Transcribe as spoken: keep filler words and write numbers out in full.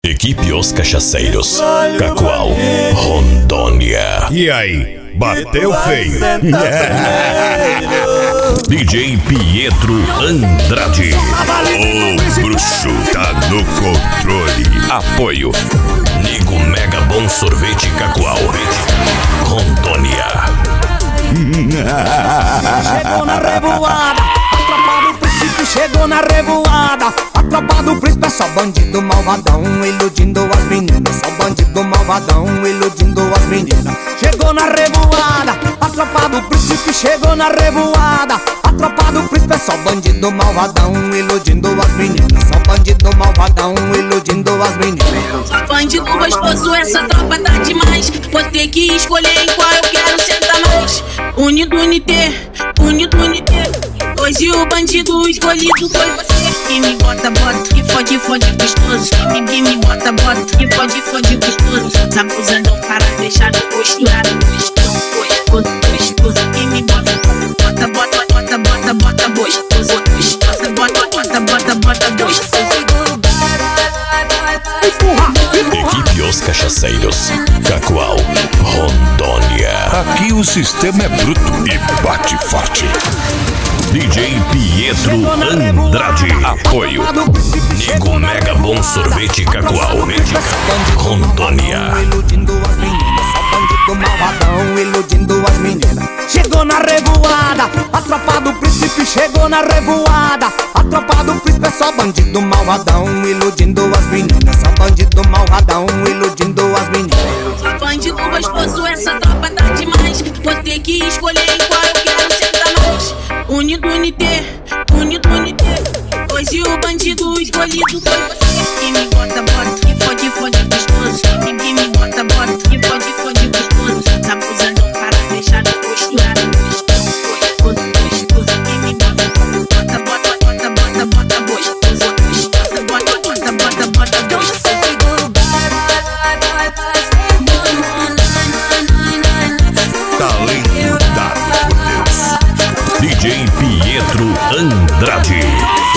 Equipe Os Cachaceiros, Cacoal, Rondônia. E aí, bateu feio? D J Pietro Andrade. O bruxo tá no controle. Apoio Nego Mega Bom Sorvete Cacoal, Rondônia. Chegou na revoada, a tropa do príncipe chegou na revoada. A tropa do príncipe é só bandido malvadão, iludindo as meninas. Só bandido malvadão, iludindo as meninas. Chegou na revoada, a tropa do príncipe chegou na revoada. A tropa do príncipe é só bandido malvadão, iludindo as meninas. Só bandido malvadão, iludindo as meninas. Bandido gostoso, essa tropa tá demais. Vou ter que escolher em qual eu quero sentar mais. Unido, unité, unido, unité. Hoje o bandido escolhido foi você. Que me bota, bota, que fode, fode gostoso. Que me, que me bota, bota, que fode, fode gostoso. Sabusadão para deixar no posturado. Gostoso, gostoso, gostoso. Que me bota, bota, bota, bota, bota, bota gostoso. Gostoso, bota, bota, bota, bota gostoso. Equipe Os Cachaceiros, Cacoal, Rondônia. Aqui o sistema é bruto e bate forte. D J Pietro Andrade. Apoio Nego Mega Bom Sorvete Cacoal, Rondônia. Iludindo as meninas, só bandido malvadão, iludindo as meninas. Chegou na revoada, a tropa do príncipe chegou na revoada. A tropa do príncipe é só bandido malvadão, iludindo as meninas. Só bandido malvadão, iludindo as meninas. Bandido gostoso, essa tropa tá demais. Vou ter que escolher em qual eu quero sentar mais. Unido, unité, unido, unité. Hoje o bandido escolhido foi você. Que me bota, bota, que fode, fode gostoso. Que me, que me bota, bota, que fode, fode gostoso. Sabusadão para deixar no posturado. Gostoso, gostoso, gostoso. Que me bota, bota, bota, bota, bota, bota gostoso. Gostoso, bota, bota, bota, bota gostoso. Talento dado por Deus. D J Pietro Andrade.